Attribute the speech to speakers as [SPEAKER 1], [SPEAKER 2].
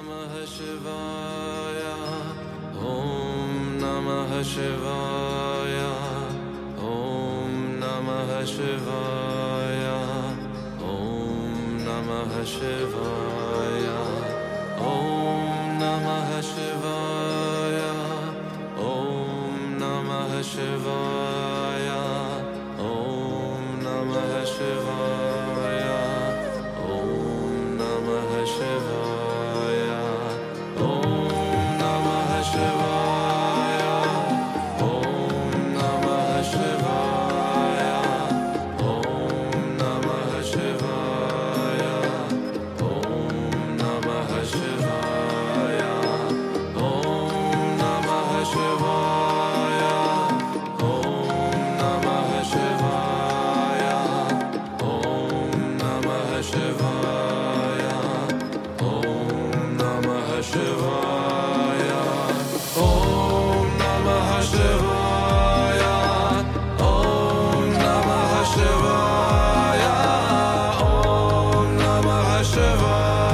[SPEAKER 1] Namah Shivaya. Om Namah Shivaya. Om Namah Shivaya. Om Namah Shivaya. Om Namah Shivaya. Om Namah Shivaya. Om Namah Shivaya. Om Namah Shivaya. Om Namah Shivaya. Om Namah Shivaya. Om Namah Shivaya. Om Namah Shivaya. Om Namah Shivaya. Om Namah Shivaya. Om Namah Shivaya. Om Namah Shivaya. Om Namah Shivaya. Om Namah Shivaya. Om Namah Shivaya.